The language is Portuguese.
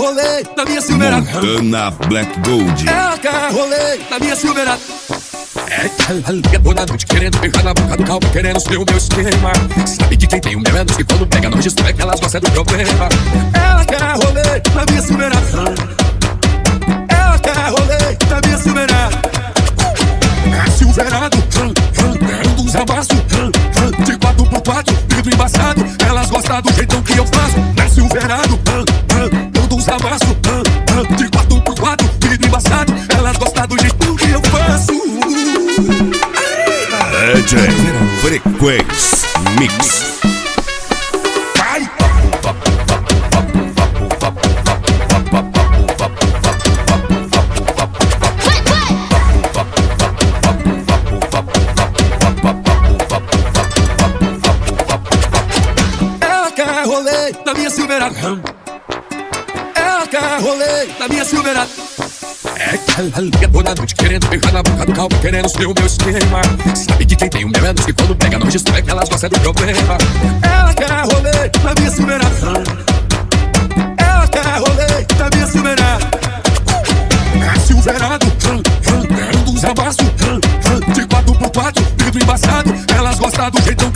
rolê na minha Silverado. Montana Black Gold. Ela quer rolê na minha Silverado. É que ela liga toda noite querendo pegar na boca do calvo, querendo ser o meu esquema. Sabe que quem tem o meu menos que quando pega não destrói, que elas gostam do problema. Ela quer rolê na minha Silverado. Ela quer rolê na minha Silverado. É Silverado, dando uns amassos de 4x4, vidro embaçado. Elas gostam do jeitão que eu faço. É Silverado, dando uns amassos de 4x4, vidro embaçado. Elas gostam do jeitão que eu faço. DJ Frequência Mix. Vai! Ela quer rolê na minha Silverado. Ela quer rolê na minha Silverado. É que ela liga toda noite querendo pegar na boca do calvo, querendo ser o meu esquema. Sabe que quem tem o meu menos que quando pega não destrói, que elas gostam do problema. Ela quer rolê na minha Silverado. Ela quer rolê na minha Silverado. É Silverado, dando uns amassos de 4x4, vidro embaçado. Elas gostam do jeitão